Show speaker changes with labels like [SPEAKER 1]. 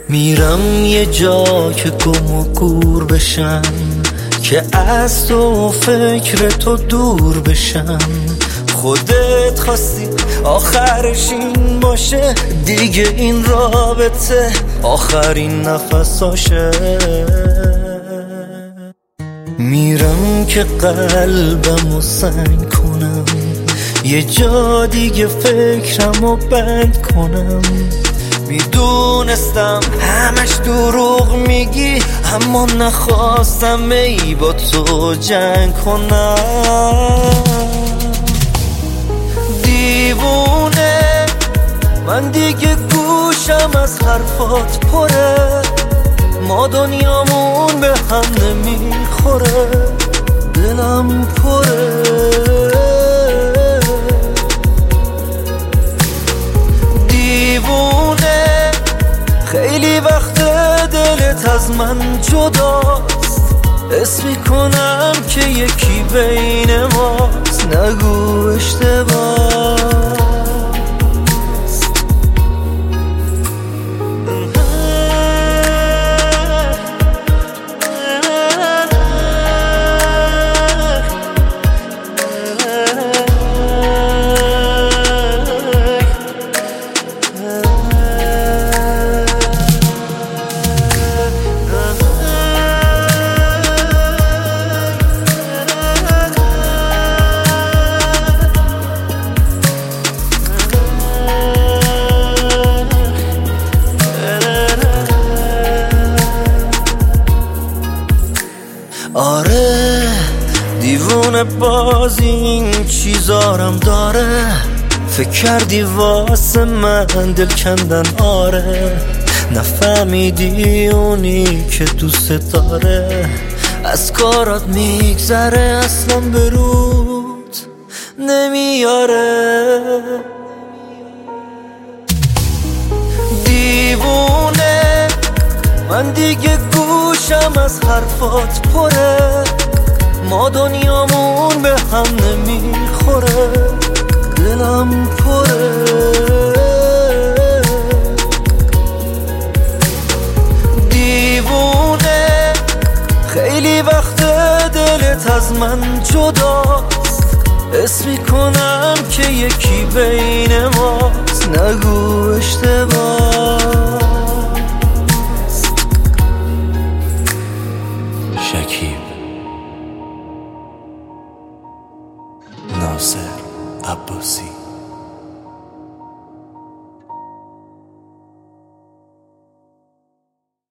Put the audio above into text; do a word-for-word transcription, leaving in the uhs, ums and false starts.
[SPEAKER 1] میرم یه جا که گم و گور بشم، که از تو فکر تو دور بشم. خودت خواستی آخرش این باشه، دیگه این رابطه آخرین نفساشه. میرم که قلبمو سنگ کنم، یه جا دیگه فکرمو بند کنم. میدونستم همش دروغ میگی، اما نخواستم ای با تو جنگ کنم. دیوونه من دیگه، گوشم از حرفات پره. ما دنیامون به هم نمیخوره، دلم پره. دیوونه خیلی وقت دلت از من جداست، حس میکنم که یکی بین ماست. نگو اشتباه. آره دیوونه باز این چیزارم داره. فکر کردی واسه من دل کندن، آره نفهمیدی اونی که دوست داره از کارات میگذره، اصلا برود نمیاره. دیوونه من دیگه، گوشم از حرفات پره. ما دنیامون به هم نمیخوره، دلم پره. دیوونه خیلی وقت دلت از من جداست، حس میکنم که یکی بین ماست. نگو اشتباه.
[SPEAKER 2] شکیب ناصر عباسی.